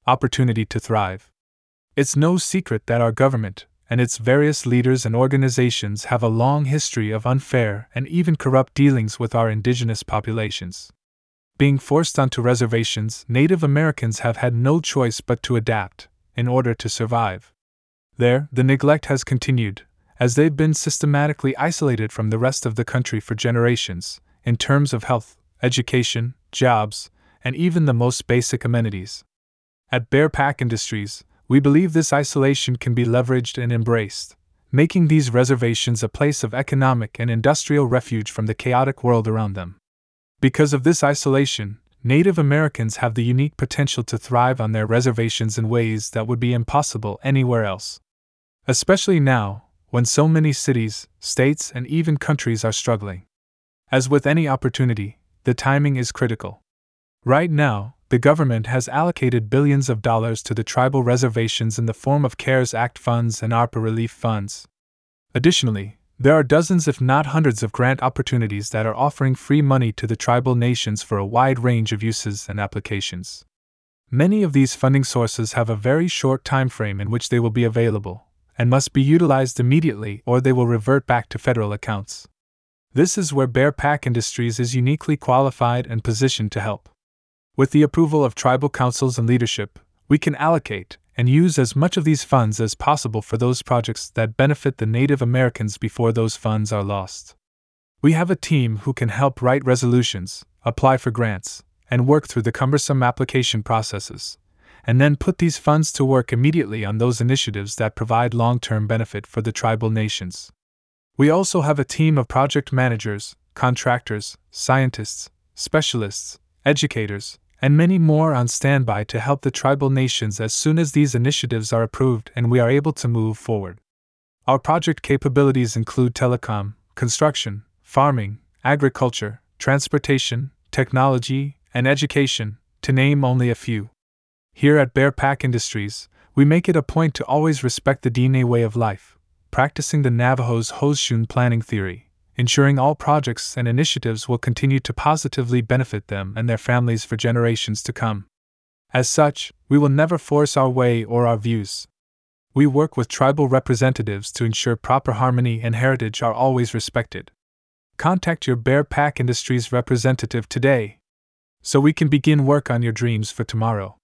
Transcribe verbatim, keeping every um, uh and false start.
opportunity to thrive. It's no secret that our government and its various leaders and organizations have a long history of unfair and even corrupt dealings with our indigenous populations. Being forced onto reservations, Native Americans have had no choice but to adapt in order to survive. There, the neglect has continued, as they've been systematically isolated from the rest of the country for generations, in terms of health, education, jobs, and even the most basic amenities. At Bear Pack Industries, we believe this isolation can be leveraged and embraced, making these reservations a place of economic and industrial refuge from the chaotic world around them. Because of this isolation, Native Americans have the unique potential to thrive on their reservations in ways that would be impossible anywhere else. Especially now, when so many cities, states, and even countries are struggling. As with any opportunity, the timing is critical. Right now, the government has allocated billions of dollars to the tribal reservations in the form of CARES Act funds and ARPA relief funds. Additionally, there are dozens if not hundreds of grant opportunities that are offering free money to the tribal nations for a wide range of uses and applications. Many of these funding sources have a very short time frame in which they will be available, and must be utilized immediately or they will revert back to federal accounts. This is where Bear Pack Industries is uniquely qualified and positioned to help. With the approval of tribal councils and leadership, we can allocate and use as much of these funds as possible for those projects that benefit the Native Americans before those funds are lost. We have a team who can help write resolutions, apply for grants, and work through the cumbersome application processes, and then put these funds to work immediately on those initiatives that provide long-term benefit for the tribal nations. We also have a team of project managers, contractors, scientists, specialists, educators, and many more on standby to help the tribal nations as soon as these initiatives are approved and we are able to move forward. Our project capabilities include telecom, construction, farming, agriculture, transportation, technology, and education, to name only a few. Here at Bear Pack Industries, we make it a point to always respect the D N A way of life, practicing the Navajo's Hoshun planning theory, ensuring all projects and initiatives will continue to positively benefit them and their families for generations to come. As such, we will never force our way or our views. We work with tribal representatives to ensure proper harmony and heritage are always respected. Contact your Bear Pack Industries representative today, so we can begin work on your dreams for tomorrow.